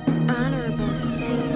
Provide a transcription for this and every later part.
Honorable C.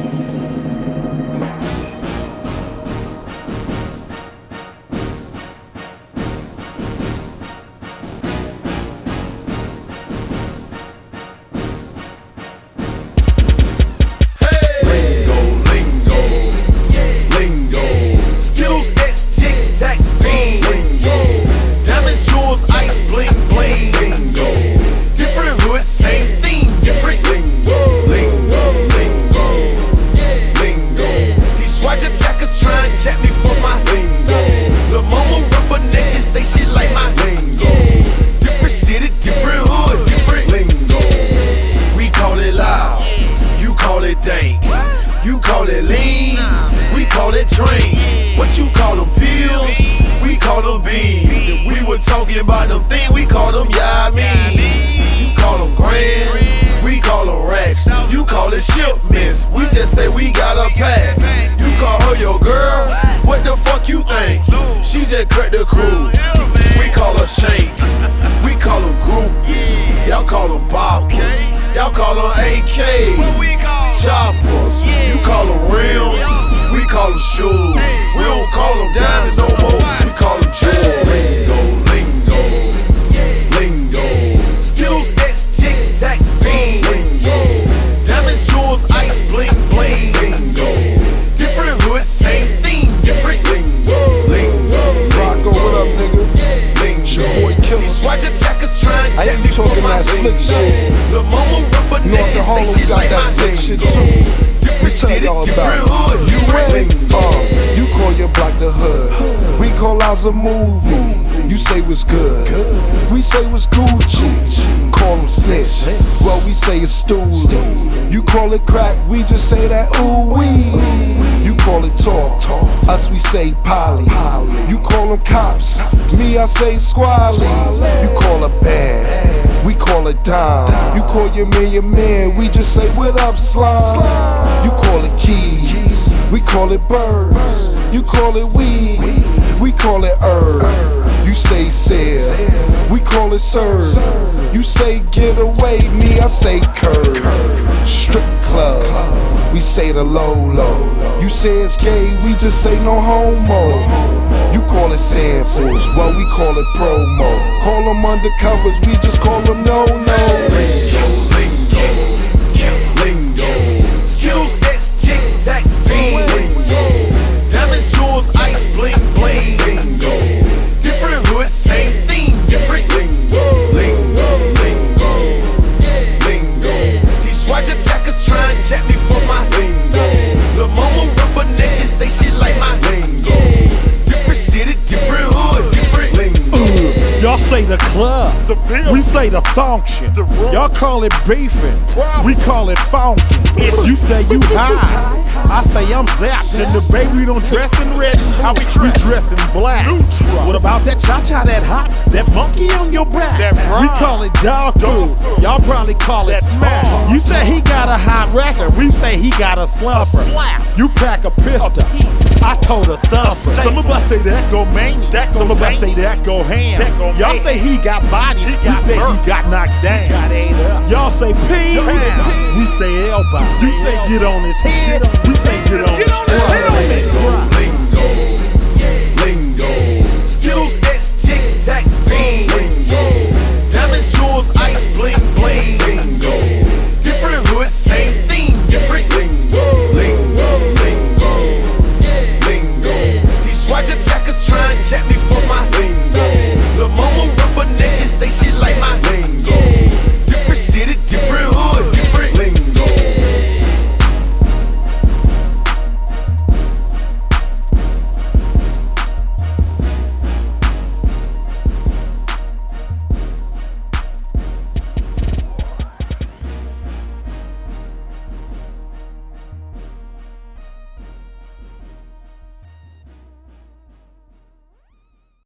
Say she like my lingo. Different city, different hood, different lingo. We call it loud, you call it dank. You call it lean, we call it drink. What you call them pills, we call them beans. If we were talking about them things, we call them yamin. You call them grands, we call them racks. You call it shipments, we just say we got a pack. You call her your girl, what the fuck you think? She just cut the crew. We call her Shank. We call them groupies. Y'all call them boppers. Y'all call them AK. Choppers. You call them rims. We call them shoes. We don't call them diamonds no more. We call them jewels. Lingo, lingo, lingo. Skittles, X, Tic Tac, Bean. Lingo. Diamonds, jewels, ice, bling, bling. Lingo. Different hood, same thing. Different lingo. Rocko, what up, nigga? Your boy Killer. Swagger jackers trying to I ain't talking that slick shit. The mama rubber North of Harlem got that slick shit too. Different city, different hood. You ready? You call your block the hood. We call ours a movie. You say what's good. We say what's Gucci. Call them snitch. Well, we say it's stoolie. You call it crack. We just say that ooh wee. You call it talk. Us we say poly. You call them cops. Me I say squally. You call it bad. We call it dime. You call your man. We just say what up slime. You call it keys. We call it birds. You call it weed. We call it herb. You say sell. We call it serve. You say get away. Me I say curve. Strip club. We say the low low. You say it's gay. We just say no homo. You call it samples, well we call it promo. Call them undercovers, we just call them no-no. Lingo, lingo. Skittles, X, Tic Tac, Bean. Lingo. Diamonds, jewels, ice, bling, bling. Lingo. Different hood, same thing. Different lingo. Lingo, lingo, lingo. These swagger jackers trying to jack me for my lingo. The mama rubber naked say she like my lingo. Different city, different hood, different lingo. Y'all say the club, we say the function. Y'all call it beefing, we call it funkin'. You say you high, I say I'm zapped. And the baby don't dress in red, how we dress in black. What about that cha-cha, that hot, that monkey on your back? We call it dog food, y'all probably call it smack. You say he got a hot record, we say he got a slumper. You pack a pistol, I told a thumper. Some of us say that go main, some of us say that go ham. Y'all say he got body, we say he got knocked down. Y'all say peas, we say elbow. You say get on his head, we say get on his head. Lingo, lingo. Skittles, X, Tic Tac, Bean. Lingo. Diamonds, jewels, ice, bling, bling. Lingo. Different hood, same thing. Different lingo. Lingo, lingo, lingo. These swagger jackers trying to jack me for my lingo. The mama rubber naked say she like my lingo. Different city, different hood.